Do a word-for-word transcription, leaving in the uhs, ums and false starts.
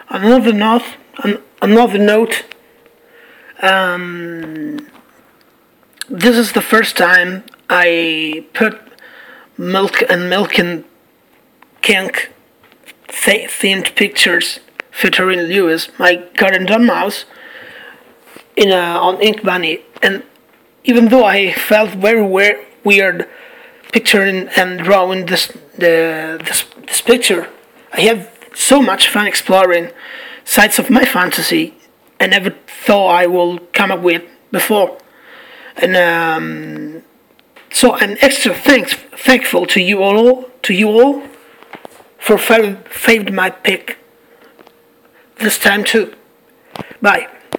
Another note, an, another note. Um, this is the first time I put Milk and Milk and Kink th- themed pictures featuring Lewis, my current Don Mouse, in a, on Ink Bunny, and even though I felt very we- weird picturing and drawing this the this, this picture, I have so much fun exploring sides of my fantasy I never thought I will come up with before, and um, so I'm extra thanks thankful to you all to you all for fav- favored my pick this time too. Bye.